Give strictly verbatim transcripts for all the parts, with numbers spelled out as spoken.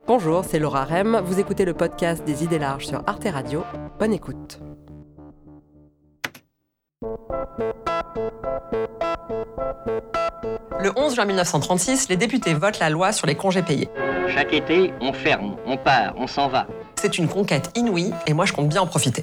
Bonjour, c'est Laura Rem. Vous écoutez le podcast des Idées Larges sur Arte Radio. Bonne écoute. Le onze juin mille neuf cent trente-six, les députés votent la loi sur les congés payés. Chaque été, on ferme, on part, on s'en va. C'est une conquête inouïe et moi je compte bien en profiter.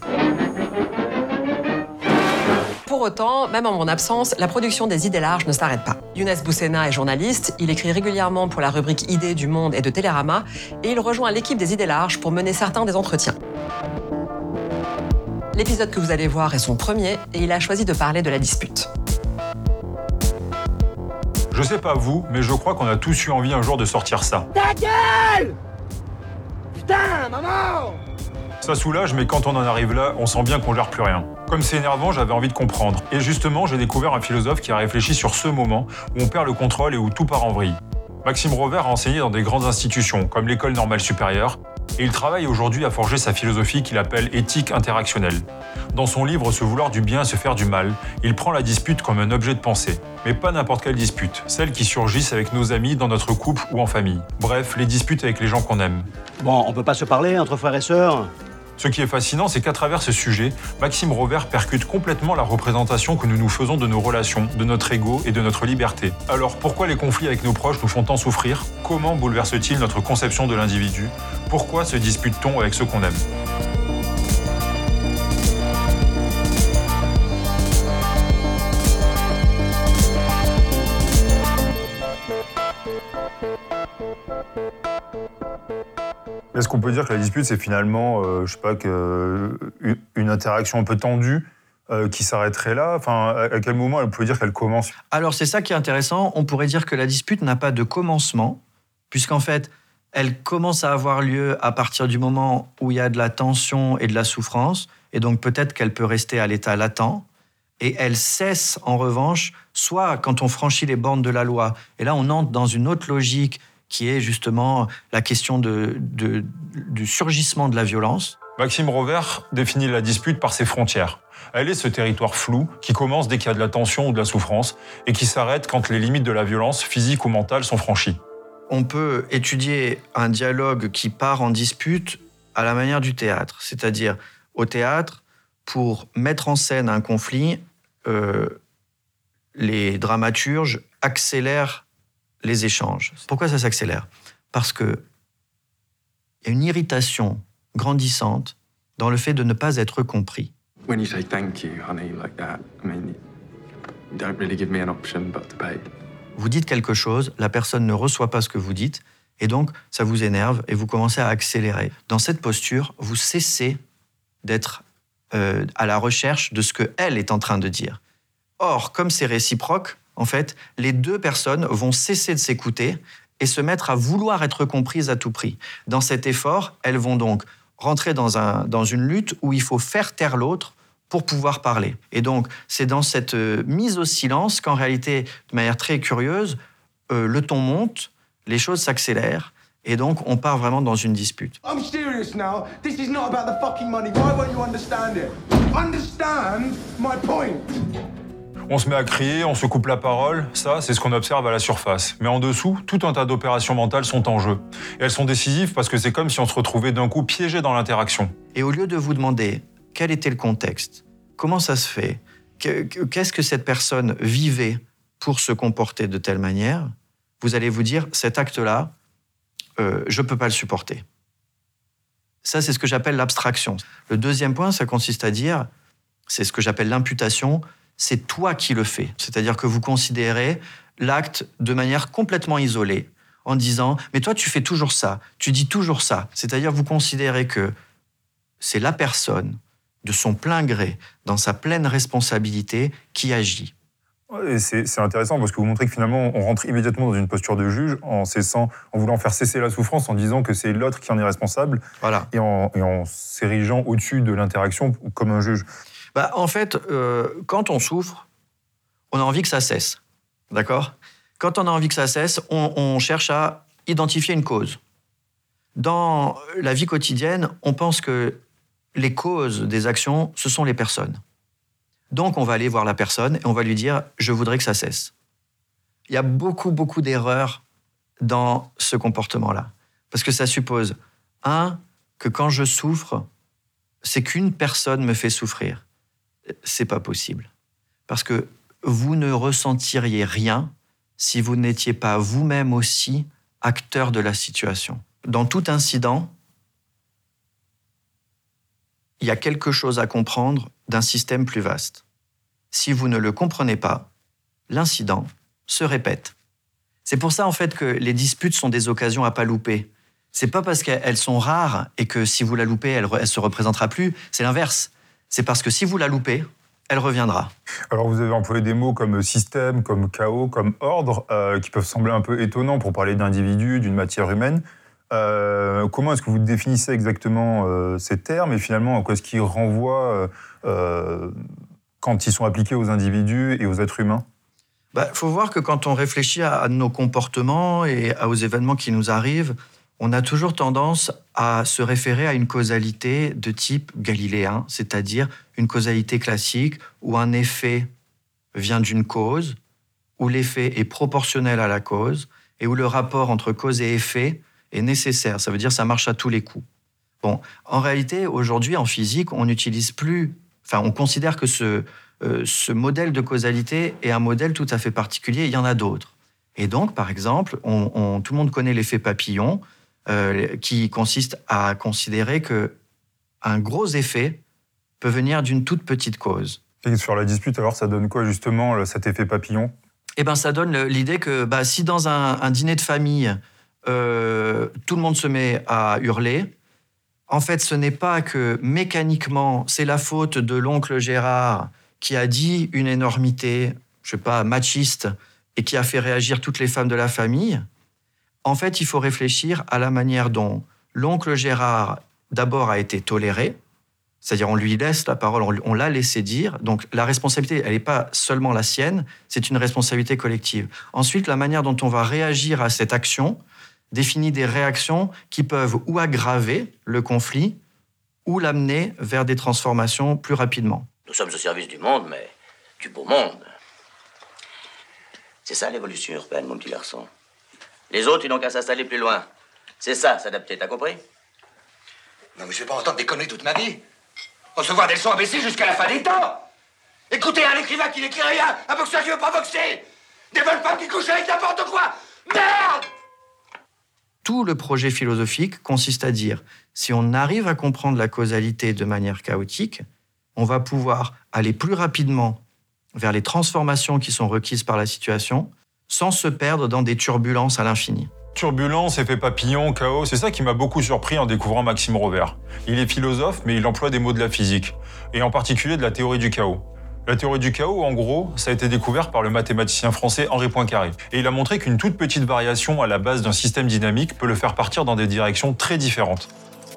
Pour autant, même en mon absence, la production des Idées Larges ne s'arrête pas. Younes Boussena est journaliste, il écrit régulièrement pour la rubrique Idées du Monde et de Télérama et il rejoint l'équipe des Idées Larges pour mener certains des entretiens. L'épisode que vous allez voir est son premier et il a choisi de parler de la dispute. Je sais pas vous, mais je crois qu'on a tous eu envie un jour de sortir ça. Ta gueule! Putain, maman! Ça soulage, mais quand on en arrive là, on sent bien qu'on gère plus rien. Comme c'est énervant, j'avais envie de comprendre. Et justement, j'ai découvert un philosophe qui a réfléchi sur ce moment où on perd le contrôle et où tout part en vrille. Maxime Rovère a enseigné dans des grandes institutions, comme l'École normale supérieure, et il travaille aujourd'hui à forger sa philosophie qu'il appelle éthique interactionnelle. Dans son livre « Se vouloir du bien et se faire du mal », il prend la dispute comme un objet de pensée. Mais pas n'importe quelle dispute, celles qui surgissent avec nos amis, dans notre couple ou en famille. Bref, les disputes avec les gens qu'on aime. Bon, on peut pas se parler entre frères et sœurs? Ce qui est fascinant, c'est qu'à travers ce sujet, Maxime Rovère percute complètement la représentation que nous nous faisons de nos relations, de notre ego et de notre liberté. Alors pourquoi les conflits avec nos proches nous font tant souffrir? Comment bouleversent-ils notre conception de l'individu? Pourquoi se dispute-t-on avec ceux qu'on aime? Est-ce qu'on peut dire que la dispute, c'est finalement, euh, je sais pas, que, euh, une interaction un peu tendue euh, qui s'arrêterait là? Enfin, à, à quel moment on peut dire qu'elle commence? Alors, c'est ça qui est intéressant. On pourrait dire que la dispute n'a pas de commencement, puisqu'en fait, elle commence à avoir lieu à partir du moment où il y a de la tension et de la souffrance, et donc peut-être qu'elle peut rester à l'état latent, et elle cesse, en revanche, soit quand on franchit les bornes de la loi, et là, on entre dans une autre logique qui est justement la question de, de, du surgissement de la violence. Maxime Rovère définit la dispute par ses frontières. Elle est ce territoire flou qui commence dès qu'il y a de la tension ou de la souffrance et qui s'arrête quand les limites de la violence physique ou mentale sont franchies. On peut étudier un dialogue qui part en dispute à la manière du théâtre. C'est-à-dire, au théâtre, pour mettre en scène un conflit, euh, les dramaturges accélèrent les échanges. Pourquoi ça s'accélère? Parce qu'il y a une irritation grandissante dans le fait de ne pas être compris. When you say thank you, honey, like that, I mean, you don't really give me an option but to pay. Vous dites quelque chose, la personne ne reçoit pas ce que vous dites, et donc ça vous énerve et vous commencez à accélérer. Dans cette posture, vous cessez d'être euh, à la recherche de ce qu'elle est en train de dire. Or, comme c'est réciproque, en fait, les deux personnes vont cesser de s'écouter et se mettre à vouloir être comprises à tout prix. Dans cet effort, elles vont donc rentrer dans, un, dans une lutte où il faut faire taire l'autre pour pouvoir parler. Et donc, c'est dans cette mise au silence qu'en réalité, de manière très curieuse, euh, le ton monte, les choses s'accélèrent, et donc on part vraiment dans une dispute. I'm serious now. This is not about the fucking money. Why won't you understand it? Understand my point. On se met à crier, on se coupe la parole, ça, c'est ce qu'on observe à la surface. Mais en dessous, tout un tas d'opérations mentales sont en jeu. Et elles sont décisives parce que c'est comme si on se retrouvait d'un coup piégé dans l'interaction. Et au lieu de vous demander quel était le contexte, comment ça se fait, qu'est-ce que cette personne vivait pour se comporter de telle manière, vous allez vous dire, cet acte-là, euh, je ne peux pas le supporter. Ça, c'est ce que j'appelle l'abstraction. Le deuxième point, ça consiste à dire, c'est ce que j'appelle l'imputation, c'est toi qui le fais. C'est-à-dire que vous considérez l'acte de manière complètement isolée, en disant « mais toi, tu fais toujours ça, tu dis toujours ça ». C'est-à-dire que vous considérez que c'est la personne, de son plein gré, dans sa pleine responsabilité, qui agit. Et c'est, c'est intéressant parce que vous montrez que finalement, on rentre immédiatement dans une posture de juge en cessant, en voulant faire cesser la souffrance, en disant que c'est l'autre qui en est responsable, voilà. et, en, et en s'érigeant au-dessus de l'interaction comme un juge. Bah, en fait, euh, quand on souffre, on a envie que ça cesse, d'accord? Quand on a envie que ça cesse, on, on cherche à identifier une cause. Dans la vie quotidienne, on pense que les causes des actions, ce sont les personnes. Donc, on va aller voir la personne et on va lui dire « je voudrais que ça cesse ». Il y a beaucoup, beaucoup d'erreurs dans ce comportement-là. Parce que ça suppose, un, que quand je souffre, c'est qu'une personne me fait souffrir. C'est pas possible. Parce que vous ne ressentiriez rien si vous n'étiez pas vous-même aussi acteur de la situation. Dans tout incident, il y a quelque chose à comprendre d'un système plus vaste. Si vous ne le comprenez pas, l'incident se répète. C'est pour ça, en fait, que les disputes sont des occasions à pas louper. C'est pas parce qu'elles sont rares et que si vous la loupez, elle ne se représentera plus. C'est l'inverse. C'est parce que si vous la loupez, elle reviendra. Alors vous avez employé des mots comme système, comme chaos, comme ordre, euh, qui peuvent sembler un peu étonnants pour parler d'individus, d'une matière humaine. Euh, comment est-ce que vous définissez exactement euh, ces termes et finalement à quoi est-ce qu'ils renvoient euh, quand ils sont appliqués aux individus et aux êtres humains ? Bah, faut voir que quand on réfléchit à, à nos comportements et aux événements qui nous arrivent, on a toujours tendance à se référer à une causalité de type galiléen, c'est-à-dire une causalité classique où un effet vient d'une cause, où l'effet est proportionnel à la cause et où le rapport entre cause et effet est nécessaire. Ça veut dire que ça marche à tous les coups. Bon, en réalité, aujourd'hui, en physique, on n'utilise plus... Enfin, on considère que ce, euh, ce modèle de causalité est un modèle tout à fait particulier. Il y en a d'autres. Et donc, par exemple, on, on, tout le monde connaît l'effet papillon, euh, qui consiste à considérer qu'un gros effet peut venir d'une toute petite cause. Et sur la dispute, alors, ça donne quoi, justement, cet effet papillon ? Eh bien, ça donne l'idée que bah, si dans un, un dîner de famille, euh, tout le monde se met à hurler, en fait, ce n'est pas que mécaniquement, c'est la faute de l'oncle Gérard qui a dit une énormité, je sais pas, machiste, et qui a fait réagir toutes les femmes de la famille. En fait, il faut réfléchir à la manière dont l'oncle Gérard, d'abord, a été toléré, c'est-à-dire on lui laisse la parole, on, on l'a laissé dire. Donc la responsabilité, elle n'est pas seulement la sienne, c'est une responsabilité collective. Ensuite, la manière dont on va réagir à cette action définit des réactions qui peuvent ou aggraver le conflit ou l'amener vers des transformations plus rapidement. Nous sommes au service du monde, mais du beau monde. C'est ça l'évolution urbaine, mon petit garçon. Les autres, ils n'ont qu'à s'installer plus loin. C'est ça, s'adapter, t'as compris ? Non, mais je vais pas entendre des conneries toute ma vie. Recevoir des leçons imbéciles jusqu'à la fin des temps. Écoutez un écrivain qui n'écrit rien, un boxeur qui veut pas boxer, des bonnes femmes qui couchent avec n'importe quoi. Merde ! Tout le projet philosophique consiste à dire, si on arrive à comprendre la causalité de manière chaotique, on va pouvoir aller plus rapidement vers les transformations qui sont requises par la situation, sans se perdre dans des turbulences à l'infini. Turbulence, effet papillon, chaos, c'est ça qui m'a beaucoup surpris en découvrant Maxime Rovère. Il est philosophe, mais il emploie des mots de la physique, et en particulier de la théorie du chaos. La théorie du chaos, en gros, ça a été découvert par le mathématicien français Henri Poincaré. Et il a montré qu'une toute petite variation à la base d'un système dynamique peut le faire partir dans des directions très différentes.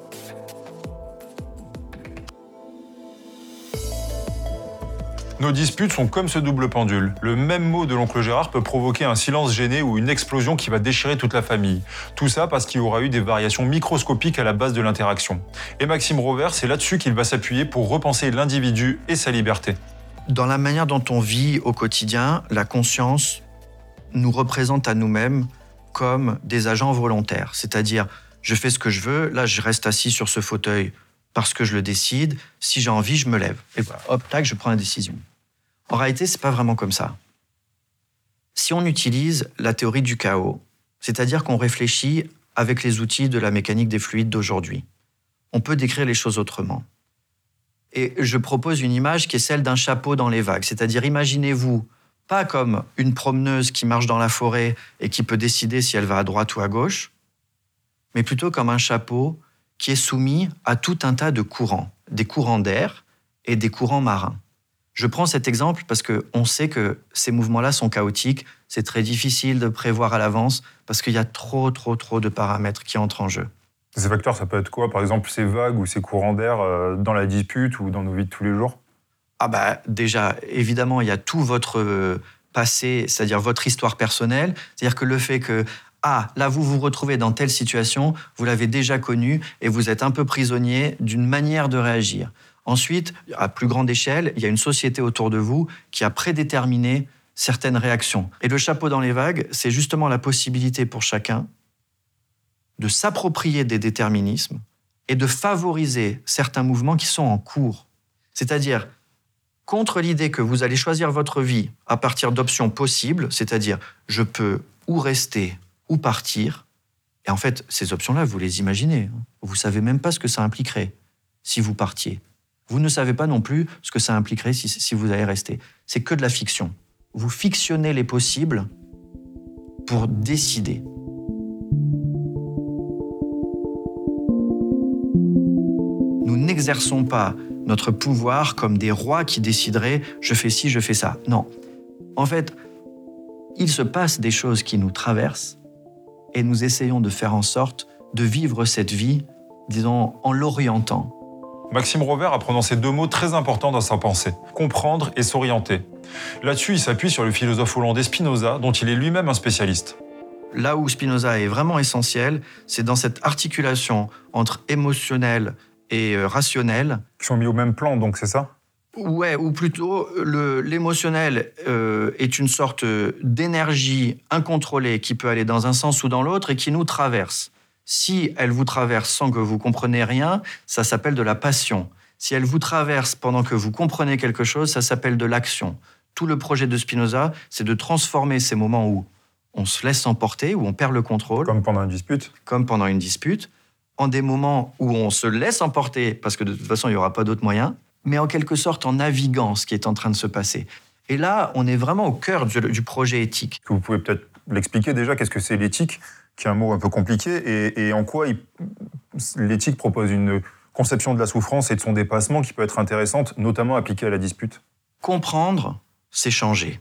Nos disputes sont comme ce double pendule. Le même mot de l'oncle Gérard peut provoquer un silence gêné ou une explosion qui va déchirer toute la famille. Tout ça parce qu'il y aura eu des variations microscopiques à la base de l'interaction. Et Maxime Rovère, c'est là-dessus qu'il va s'appuyer pour repenser l'individu et sa liberté. Dans la manière dont on vit au quotidien, la conscience nous représente à nous-mêmes comme des agents volontaires. C'est-à-dire, je fais ce que je veux, là je reste assis sur ce fauteuil parce que je le décide, si j'ai envie, je me lève. Et voilà, hop, tac, je prends la décision. En réalité, c'est pas vraiment comme ça. Si on utilise la théorie du chaos, c'est-à-dire qu'on réfléchit avec les outils de la mécanique des fluides d'aujourd'hui, on peut décrire les choses autrement. Et je propose une image qui est celle d'un chapeau dans les vagues. C'est-à-dire, imaginez-vous, pas comme une promeneuse qui marche dans la forêt et qui peut décider si elle va à droite ou à gauche, mais plutôt comme un chapeau qui est soumis à tout un tas de courants, des courants d'air et des courants marins. Je prends cet exemple parce qu'on sait que ces mouvements-là sont chaotiques, c'est très difficile de prévoir à l'avance parce qu'il y a trop, trop, trop de paramètres qui entrent en jeu. Ces facteurs, ça peut être quoi ? Par exemple, ces vagues ou ces courants d'air euh, dans la dispute ou dans nos vies de tous les jours ? Ah bah déjà, évidemment, il y a tout votre passé, c'est-à-dire votre histoire personnelle. C'est-à-dire que le fait que, ah, là, vous vous retrouvez dans telle situation, vous l'avez déjà connue et vous êtes un peu prisonnier d'une manière de réagir. Ensuite, à plus grande échelle, il y a une société autour de vous qui a prédéterminé certaines réactions. Et le chapeau dans les vagues, c'est justement la possibilité pour chacun de s'approprier des déterminismes et de favoriser certains mouvements qui sont en cours. C'est-à-dire, contre l'idée que vous allez choisir votre vie à partir d'options possibles, c'est-à-dire je peux ou rester ou partir, et en fait, ces options-là, vous les imaginez. Vous ne savez même pas ce que ça impliquerait si vous partiez. Vous ne savez pas non plus ce que ça impliquerait si, si vous allez rester. C'est que de la fiction. Vous fictionnez les possibles pour décider. Nous n'exerçons pas notre pouvoir comme des rois qui décideraient « je fais ci, je fais ça ». Non. En fait, il se passe des choses qui nous traversent et nous essayons de faire en sorte de vivre cette vie, disons, en l'orientant. Maxime Rovère a prononcé deux mots très importants dans sa pensée, comprendre et s'orienter. Là-dessus, il s'appuie sur le philosophe hollandais Spinoza, dont il est lui-même un spécialiste. Là où Spinoza est vraiment essentiel, c'est dans cette articulation entre émotionnel et euh, rationnel. Qui sont mis au même plan, donc c'est ça ? Ouais, ou plutôt, le, l'émotionnel euh, est une sorte d'énergie incontrôlée qui peut aller dans un sens ou dans l'autre et qui nous traverse. Si elle vous traverse sans que vous compreniez rien, ça s'appelle de la passion. Si elle vous traverse pendant que vous comprenez quelque chose, ça s'appelle de l'action. Tout le projet de Spinoza, c'est de transformer ces moments où on se laisse emporter, où on perd le contrôle. Comme pendant une dispute. Comme pendant une dispute, en des moments où on se laisse emporter, parce que de toute façon, il n'y aura pas d'autre moyen, mais en quelque sorte en naviguant ce qui est en train de se passer. Et là, on est vraiment au cœur du, du projet éthique. Vous pouvez peut-être l'expliquer déjà, qu'est-ce que c'est l'éthique, qui est un mot un peu compliqué, et, et en quoi il, l'éthique propose une conception de la souffrance et de son dépassement qui peut être intéressante, notamment appliquée à la dispute. Comprendre, c'est changer.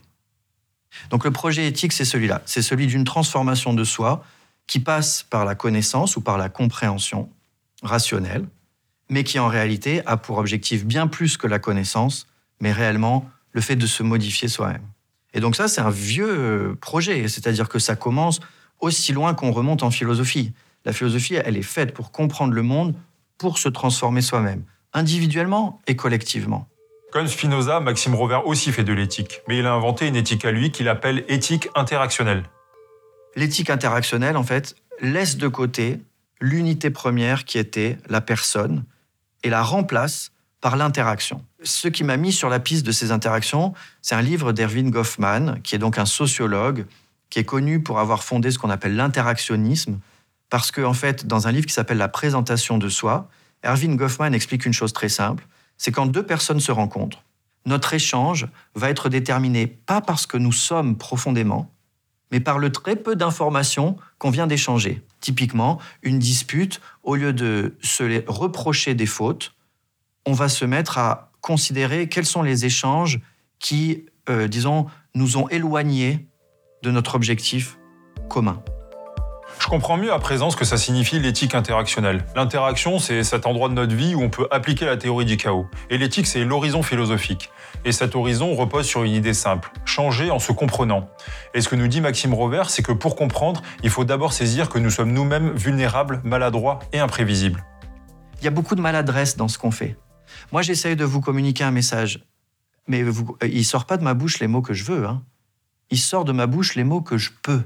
Donc le projet éthique, c'est celui-là. C'est celui d'une transformation de soi qui passe par la connaissance ou par la compréhension rationnelle, mais qui en réalité a pour objectif bien plus que la connaissance, mais réellement le fait de se modifier soi-même. Et donc ça, c'est un vieux projet, c'est-à-dire que ça commence aussi loin qu'on remonte en philosophie. La philosophie, elle est faite pour comprendre le monde, pour se transformer soi-même, individuellement et collectivement. Comme Spinoza, Maxime Rovère aussi fait de l'éthique, mais il a inventé une éthique à lui qu'il appelle éthique interactionnelle. L'éthique interactionnelle, en fait, laisse de côté l'unité première qui était la personne et la remplace par l'interaction. Ce qui m'a mis sur la piste de ces interactions, c'est un livre d'Erving Goffman, qui est donc un sociologue, qui est connu pour avoir fondé ce qu'on appelle l'interactionnisme, parce qu'en fait, dans un livre qui s'appelle La présentation de soi, Erving Goffman explique une chose très simple, c'est quand deux personnes se rencontrent, notre échange va être déterminé pas parce que nous sommes profondément, mais par le très peu d'informations qu'on vient d'échanger. Typiquement, une dispute, au lieu de se reprocher des fautes, on va se mettre à considérer quels sont les échanges qui, euh, disons, nous ont éloignés de notre objectif commun. Je comprends mieux à présent ce que ça signifie l'éthique interactionnelle. L'interaction, c'est cet endroit de notre vie où on peut appliquer la théorie du chaos. Et l'éthique, c'est l'horizon philosophique. Et cet horizon repose sur une idée simple, changer en se comprenant. Et ce que nous dit Maxime Rovère, c'est que pour comprendre, il faut d'abord saisir que nous sommes nous-mêmes vulnérables, maladroits et imprévisibles. Il y a beaucoup de maladresse dans ce qu'on fait. Moi, j'essaye de vous communiquer un message, mais vous, il ne sort pas de ma bouche les mots que je veux. Hein. Il sort de ma bouche les mots que je peux.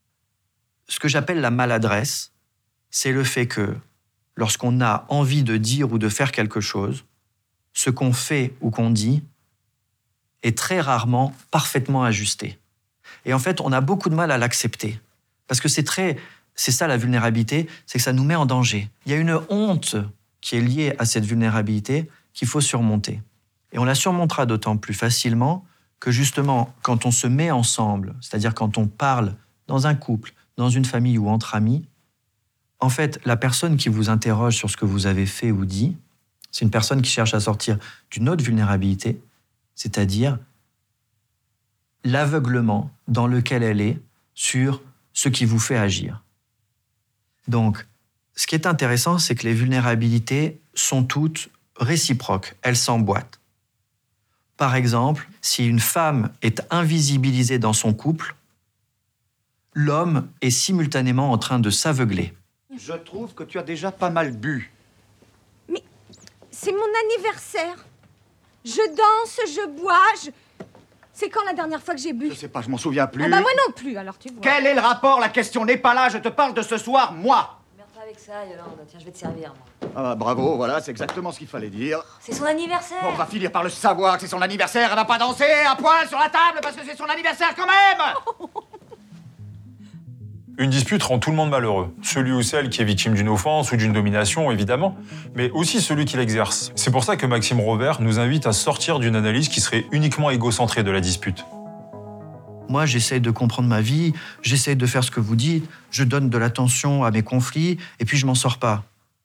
Ce que j'appelle la maladresse, c'est le fait que, lorsqu'on a envie de dire ou de faire quelque chose, ce qu'on fait ou qu'on dit est très rarement parfaitement ajusté. Et en fait, on a beaucoup de mal à l'accepter. Parce que c'est très, c'est ça la vulnérabilité, c'est que ça nous met en danger. Il y a une honte qui est liée à cette vulnérabilité qu'il faut surmonter. Et on la surmontera d'autant plus facilement que justement, quand on se met ensemble, c'est-à-dire quand on parle dans un couple, dans une famille ou entre amis, en fait, la personne qui vous interroge sur ce que vous avez fait ou dit, c'est une personne qui cherche à sortir d'une autre vulnérabilité, c'est-à-dire l'aveuglement dans lequel elle est sur ce qui vous fait agir. Donc, ce qui est intéressant, c'est que les vulnérabilités sont toutes réciproques, elles s'emboîtent. Par exemple, si une femme est invisibilisée dans son couple, l'homme est simultanément en train de s'aveugler. Je trouve que tu as déjà pas mal bu. Mais c'est mon anniversaire. Je danse, je bois, je... C'est quand la dernière fois que j'ai bu? Je sais pas, je m'en souviens plus. Ah bah moi non plus, alors tu vois. Quel est le rapport? La question n'est pas là, je te parle de ce soir, moi. avec ça, Yolande. Tiens, je vais te servir, moi. Ah, bravo, voilà, c'est exactement ce qu'il fallait dire. C'est son anniversaire. On va finir par le savoir que c'est son anniversaire. Elle va pas danser à poil sur la table parce que c'est son anniversaire quand même. Une dispute rend tout le monde malheureux. Celui ou celle qui est victime d'une offense ou d'une domination, évidemment, mais aussi celui qui l'exerce. C'est pour ça que Maxime Rovère nous invite à sortir d'une analyse qui serait uniquement égocentrée de la dispute. Moi, j'essaye de comprendre ma vie, j'essaye de faire ce que vous dites, je donne de l'attention à mes conflits, et puis je m'en sors pas.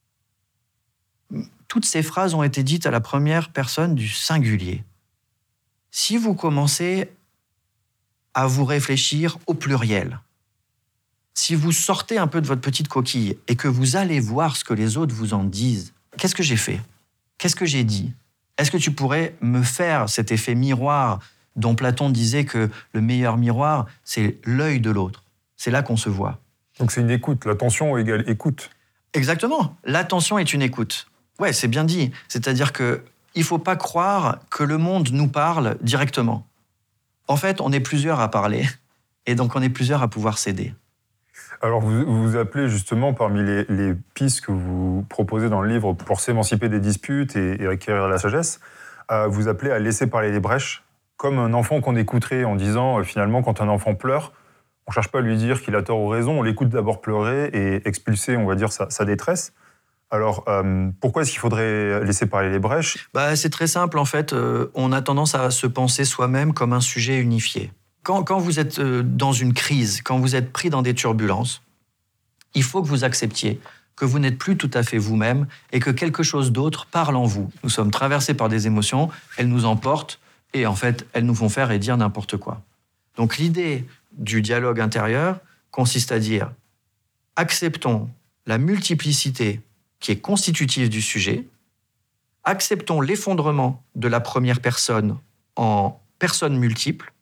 Toutes ces phrases ont été dites à la première personne du singulier. Si vous commencez à vous réfléchir au pluriel, si vous sortez un peu de votre petite coquille et que vous allez voir ce que les autres vous en disent, qu'est-ce que j'ai fait? Qu'est-ce que j'ai dit? Est-ce que tu pourrais me faire cet effet miroir dont Platon disait que le meilleur miroir, c'est l'œil de l'autre? C'est là qu'on se voit. Donc c'est une écoute, l'attention égale écoute. Exactement, l'attention est une écoute. Ouais, c'est bien dit. C'est-à-dire qu'il ne faut pas croire que le monde nous parle directement. En fait, on est plusieurs à parler, et donc on est plusieurs à pouvoir s'aider. Alors, vous vous appelez justement, parmi les, les pistes que vous proposez dans le livre pour s'émanciper des disputes et, et acquérir la sagesse, euh, vous appelez à laisser parler les brèches, comme un enfant qu'on écouterait en disant, euh, finalement, quand un enfant pleure, on ne cherche pas à lui dire qu'il a tort ou raison, on l'écoute d'abord pleurer et expulser, on va dire, sa, sa détresse. Alors, euh, pourquoi est-ce qu'il faudrait laisser parler les brèches? Bah, c'est très simple, en fait. Euh, on a tendance à se penser soi-même comme un sujet unifié. Quand, quand vous êtes dans une crise, quand vous êtes pris dans des turbulences, il faut que vous acceptiez que vous n'êtes plus tout à fait vous-même et que quelque chose d'autre parle en vous. Nous sommes traversés par des émotions, elles nous emportent et en fait, elles nous font faire et dire n'importe quoi. Donc l'idée du dialogue intérieur consiste à dire acceptons la multiplicité qui est constitutive du sujet, acceptons l'effondrement de la première personne en personnes multiples,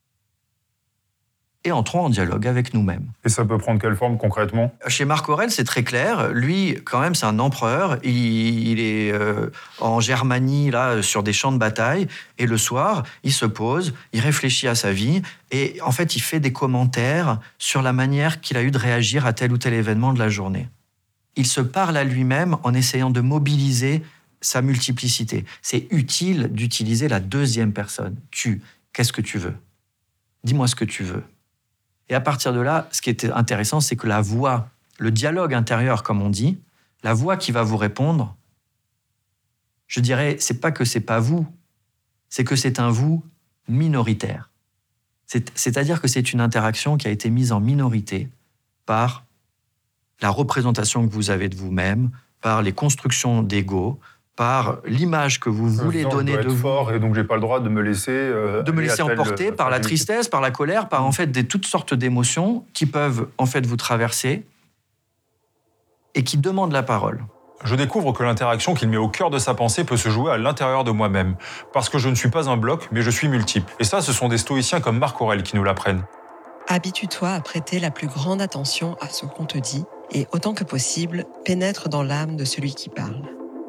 et entrons en dialogue avec nous-mêmes. Et ça peut prendre quelle forme concrètement? Chez Marc Aurèle, c'est très clair. Lui, quand même, c'est un empereur. Il, il est euh, en Germanie, là, sur des champs de bataille. Et le soir, il se pose, il réfléchit à sa vie. Et en fait, il fait des commentaires sur la manière qu'il a eu de réagir à tel ou tel événement de la journée. Il se parle à lui-même en essayant de mobiliser sa multiplicité. C'est utile d'utiliser la deuxième personne. Tu, qu'est-ce que tu veux? Dis-moi ce que tu veux. Et à partir de là, ce qui est intéressant, c'est que la voix, le dialogue intérieur, comme on dit, la voix qui va vous répondre, je dirais, c'est pas que c'est pas vous, c'est que c'est un vous minoritaire. C'est, c'est-à-dire que c'est une interaction qui a été mise en minorité par la représentation que vous avez de vous-même, par les constructions d'ego, par l'image que vous voulez non, donner je dois de être vous. fort et donc j'ai pas le droit de me laisser euh, de me laisser emporter telle, par la tristesse, par la colère, par en fait des toutes sortes d'émotions qui peuvent en fait vous traverser et qui demandent la parole. Je découvre que l'interaction qu'il met au cœur de sa pensée peut se jouer à l'intérieur de moi-même, parce que je ne suis pas un bloc, mais je suis multiple. Et ça, ce sont des stoïciens comme Marc Aurèle qui nous l'apprennent. Habitue-toi à prêter la plus grande attention à ce qu'on te dit et, autant que possible, pénètre dans l'âme de celui qui parle.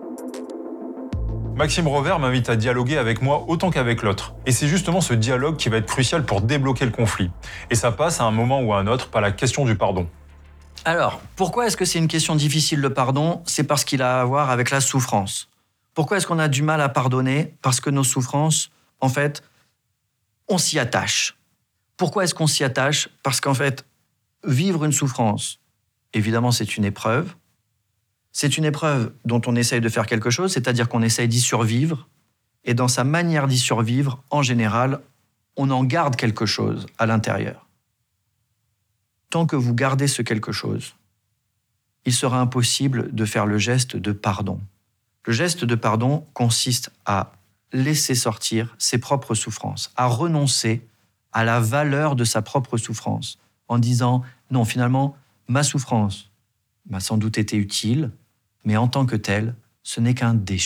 Maxime Rovère m'invite à dialoguer avec moi autant qu'avec l'autre. Et c'est justement ce dialogue qui va être crucial pour débloquer le conflit. Et ça passe à un moment ou à un autre par la question du pardon. Alors, pourquoi est-ce que c'est une question difficile, le pardon? C'est parce qu'il a à voir avec la souffrance. Pourquoi est-ce qu'on a du mal à pardonner? Parce que nos souffrances, en fait, on s'y attache. Pourquoi est-ce qu'on s'y attache? Parce qu'en fait, vivre une souffrance, évidemment, c'est une épreuve. C'est une épreuve dont on essaye de faire quelque chose, c'est-à-dire qu'on essaye d'y survivre. Et dans sa manière d'y survivre, en général, on en garde quelque chose à l'intérieur. Tant que vous gardez ce quelque chose, il sera impossible de faire le geste de pardon. Le geste de pardon consiste à laisser sortir ses propres souffrances, à renoncer à la valeur de sa propre souffrance, en disant « Non, finalement, ma souffrance m'a sans doute été utile, mais en tant que telle, ce n'est qu'un déchet. »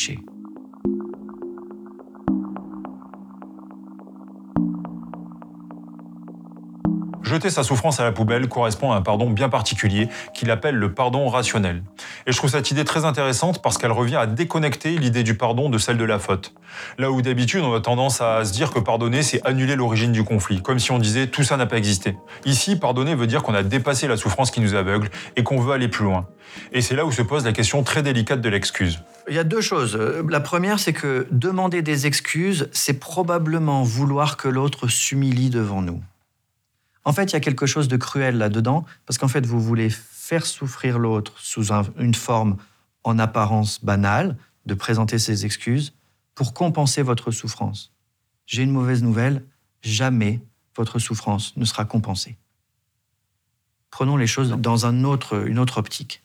Je Jeter sa souffrance à la poubelle correspond à un pardon bien particulier qu'il appelle le pardon rationnel. Et je trouve cette idée très intéressante parce qu'elle revient à déconnecter l'idée du pardon de celle de la faute. Là où d'habitude on a tendance à se dire que pardonner c'est annuler l'origine du conflit, comme si on disait tout ça n'a pas existé. Ici, pardonner veut dire qu'on a dépassé la souffrance qui nous aveugle et qu'on veut aller plus loin. Et c'est là où se pose la question très délicate de l'excuse. Il y a deux choses. La première, c'est que demander des excuses, c'est probablement vouloir que l'autre s'humilie devant nous. En fait, il y a quelque chose de cruel là-dedans, parce qu'en fait, vous voulez faire souffrir l'autre sous un, une forme en apparence banale, de présenter ses excuses, pour compenser votre souffrance. J'ai une mauvaise nouvelle, jamais votre souffrance ne sera compensée. Prenons les choses dans un autre, une autre optique.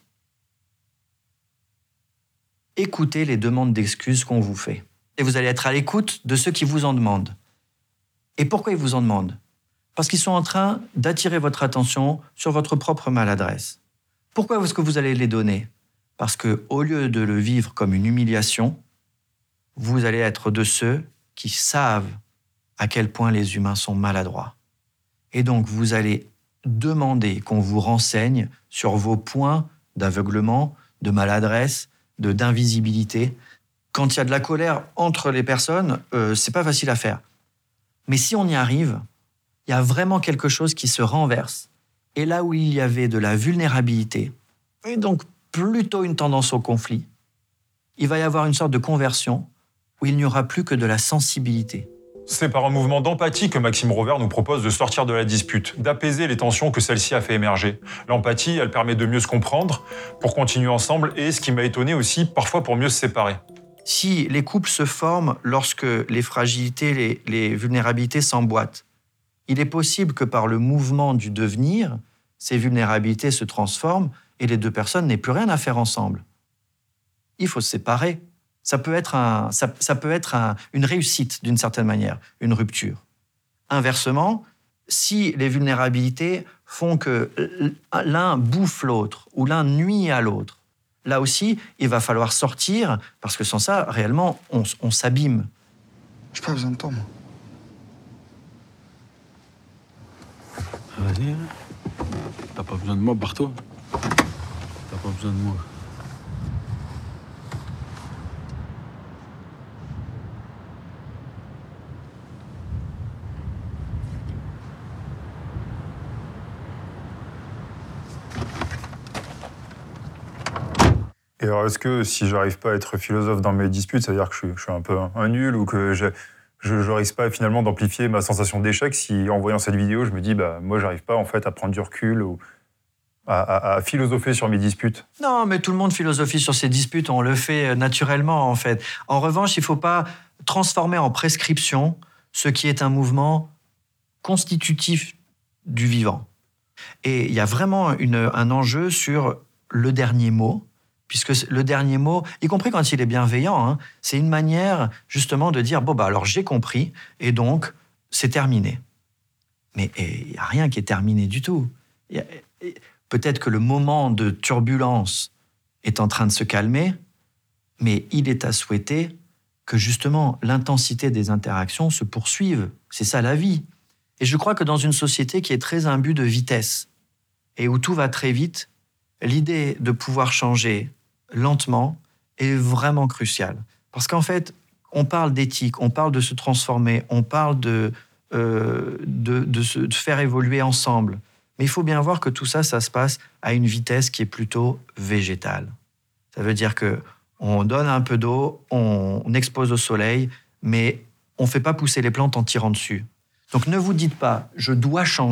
Écoutez les demandes d'excuses qu'on vous fait. Et vous allez être à l'écoute de ceux qui vous en demandent. Et pourquoi ils vous en demandent ? Parce qu'ils sont en train d'attirer votre attention sur votre propre maladresse. Pourquoi est-ce que vous allez les donner ? Parce qu'au lieu de le vivre comme une humiliation, vous allez être de ceux qui savent à quel point les humains sont maladroits. Et donc, vous allez demander qu'on vous renseigne sur vos points d'aveuglement, de maladresse, de, d'invisibilité. Quand il y a de la colère entre les personnes, euh, c'est pas facile à faire. Mais si on y arrive, il y a vraiment quelque chose qui se renverse. Et là où il y avait de la vulnérabilité, et donc plutôt une tendance au conflit, il va y avoir une sorte de conversion où il n'y aura plus que de la sensibilité. C'est par un mouvement d'empathie que Maxime Rovère nous propose de sortir de la dispute, d'apaiser les tensions que celle-ci a fait émerger. L'empathie, elle permet de mieux se comprendre, pour continuer ensemble, et ce qui m'a étonné aussi, parfois pour mieux se séparer. Si les couples se forment lorsque les fragilités, les, les vulnérabilités s'emboîtent, il est possible que par le mouvement du devenir, ces vulnérabilités se transforment et les deux personnes n'aient plus rien à faire ensemble. Il faut se séparer. Ça peut être, un, ça, ça peut être un, une réussite d'une certaine manière, une rupture. Inversement, si les vulnérabilités font que l'un bouffe l'autre ou l'un nuit à l'autre, là aussi, il va falloir sortir parce que sans ça, réellement, on, on s'abîme. J'ai pas besoin de toi, moi. Vas-y, hein. T'as pas besoin de moi, barre-toi. T'as pas besoin de moi. Et alors, est-ce que si j'arrive pas à être philosophe dans mes disputes, ça veut dire que je suis, je suis un peu un, un nul ou que je, je, je risque pas finalement d'amplifier ma sensation d'échec si en voyant cette vidéo, je me dis, bah, moi, j'arrive pas en fait à prendre du recul ou à, à, à philosopher sur mes disputes? Non, mais tout le monde philosophie sur ses disputes, on le fait naturellement en fait. En revanche, il faut pas transformer en prescription ce qui est un mouvement constitutif du vivant. Et il y a vraiment une, un enjeu sur le dernier mot, puisque le dernier mot, y compris quand il est bienveillant, hein, c'est une manière justement de dire « bon, bah alors j'ai compris, et donc c'est terminé ». Mais il n'y a rien qui est terminé du tout. Y a, peut-être que le moment de turbulence est en train de se calmer, mais il est à souhaiter que justement l'intensité des interactions se poursuive. C'est ça la vie. Et je crois que dans une société qui est très imbue de vitesse et où tout va très vite, l'idée de pouvoir changer lentement est vraiment cruciale. Parce qu'en fait, on parle d'éthique, on parle de se transformer, on parle de, euh, de, de se de faire évoluer ensemble. Mais il faut bien voir que tout ça, ça se passe à une vitesse qui est plutôt végétale. Ça veut dire qu'on donne un peu d'eau, on, on expose au soleil, mais on ne fait pas pousser les plantes en tirant dessus. Donc ne vous dites pas « je dois changer ».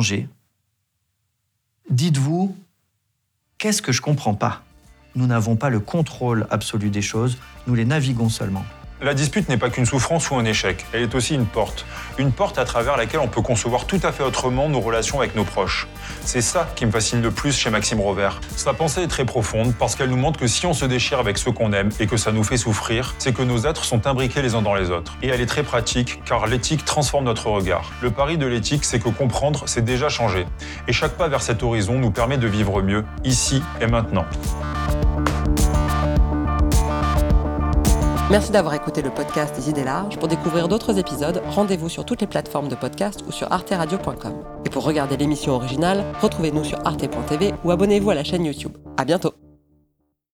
Dites-vous « qu'est-ce que je ne comprends pas ?» Nous n'avons pas le contrôle absolu des choses, nous les naviguons seulement. La dispute n'est pas qu'une souffrance ou un échec, elle est aussi une porte. Une porte à travers laquelle on peut concevoir tout à fait autrement nos relations avec nos proches. C'est ça qui me fascine le plus chez Maxime Rovère. Sa pensée est très profonde parce qu'elle nous montre que si on se déchire avec ceux qu'on aime et que ça nous fait souffrir, c'est que nos êtres sont imbriqués les uns dans les autres. Et elle est très pratique car l'éthique transforme notre regard. Le pari de l'éthique, c'est que comprendre, c'est déjà changer. Et chaque pas vers cet horizon nous permet de vivre mieux, ici et maintenant. Merci d'avoir écouté le podcast des idées larges. Pour découvrir d'autres épisodes, rendez-vous sur toutes les plateformes de podcast ou sur arte radio point com. Et pour regarder l'émission originale, retrouvez-nous sur arte point t v ou abonnez-vous à la chaîne YouTube. À bientôt.